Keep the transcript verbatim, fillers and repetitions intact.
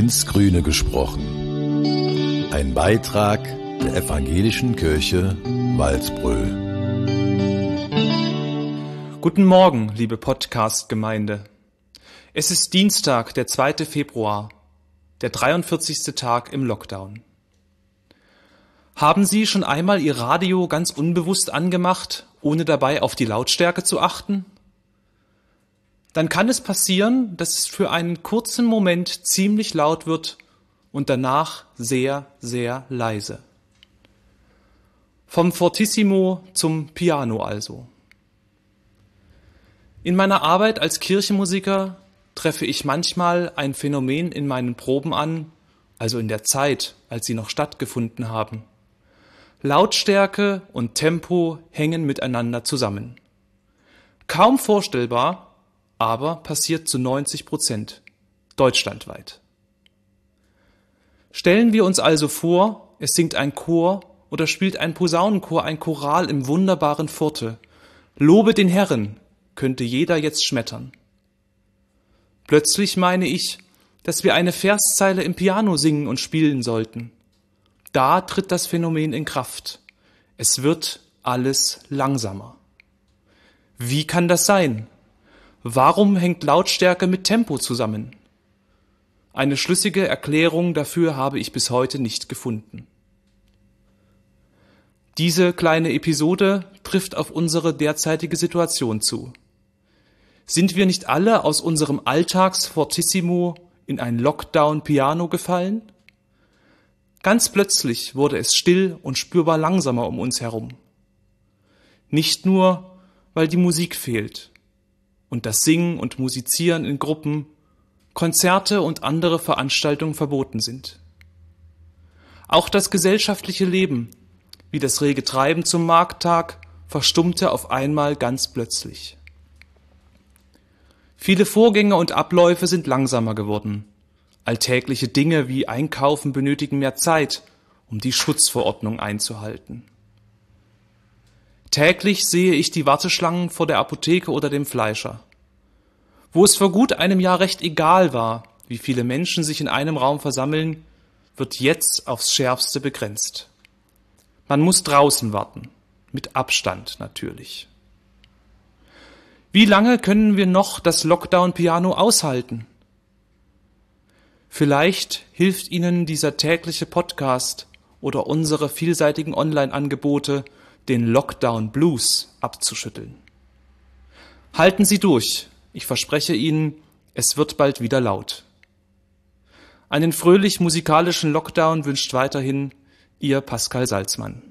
ins Grüne gesprochen. Ein Beitrag der Evangelischen Kirche Walsbröl. Guten Morgen, liebe Podcast-Gemeinde. Es ist Dienstag, der zweite Februar, der dreiundvierzigste Tag im Lockdown. Haben Sie schon einmal Ihr Radio ganz unbewusst angemacht, ohne dabei auf die Lautstärke zu achten? Dann kann es passieren, dass es für einen kurzen Moment ziemlich laut wird und danach sehr, sehr leise. Vom Fortissimo zum Piano also. In meiner Arbeit als Kirchenmusiker treffe ich manchmal ein Phänomen in meinen Proben an, also in der Zeit, als sie noch stattgefunden haben. Lautstärke und Tempo hängen miteinander zusammen. Kaum vorstellbar, aber passiert zu neunzig Prozent, deutschlandweit. Stellen wir uns also vor, es singt ein Chor oder spielt ein Posaunenchor ein Choral im wunderbaren Forte. Lobe den Herren, könnte jeder jetzt schmettern. Plötzlich meine ich, dass wir eine Verszeile im Piano singen und spielen sollten. Da tritt das Phänomen in Kraft. Es wird alles langsamer. Wie kann das sein? Warum hängt Lautstärke mit Tempo zusammen? Eine schlüssige Erklärung dafür habe ich bis heute nicht gefunden. Diese kleine Episode trifft auf unsere derzeitige Situation zu. Sind wir nicht alle aus unserem Alltagsfortissimo in ein Lockdown-Piano gefallen? Ganz plötzlich wurde es still und spürbar langsamer um uns herum. Nicht nur, weil die Musik fehlt und das Singen und Musizieren in Gruppen, Konzerte und andere Veranstaltungen verboten sind. Auch das gesellschaftliche Leben, wie das rege Treiben zum Markttag, verstummte auf einmal ganz plötzlich. Viele Vorgänge und Abläufe sind langsamer geworden. Alltägliche Dinge wie Einkaufen benötigen mehr Zeit, um die Schutzverordnung einzuhalten. Täglich sehe ich die Warteschlangen vor der Apotheke oder dem Fleischer. Wo es vor gut einem Jahr recht egal war, wie viele Menschen sich in einem Raum versammeln, wird jetzt aufs Schärfste begrenzt. Man muss draußen warten, mit Abstand natürlich. Wie lange können wir noch das Lockdown-Piano aushalten? Vielleicht hilft Ihnen dieser tägliche Podcast oder unsere vielseitigen Online-Angebote, den Lockdown-Blues abzuschütteln. Halten Sie durch, ich verspreche Ihnen, es wird bald wieder laut. Einen fröhlich musikalischen Lockdown wünscht weiterhin Ihr Pascal Salzmann.